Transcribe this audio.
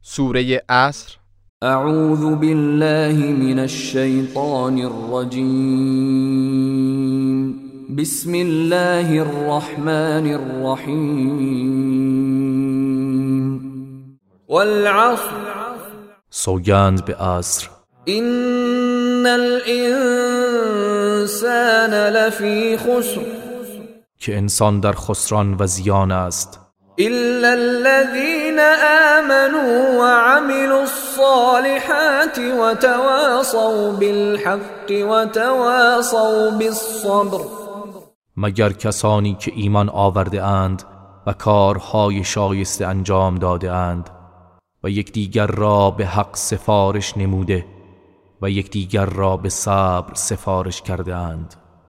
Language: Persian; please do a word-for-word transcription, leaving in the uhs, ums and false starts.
سوره عصر. اعوذ بالله من الشیطان الرجیم. بسم الله الرحمن الرحیم. والعصر. سوگند به عصر. ان الانسان لفی خسر. که انسان در خسران و زیان است، الا الذين آمنوا وعملوا الصالحات وتواصوا بالحق وتواصوا بالصبر. مگر کسانی که ایمان آورده اند و کارهای شایسته انجام داده اند و یکدیگر را به حق سفارش نموده و یکدیگر را به صبر سفارش کرده اند.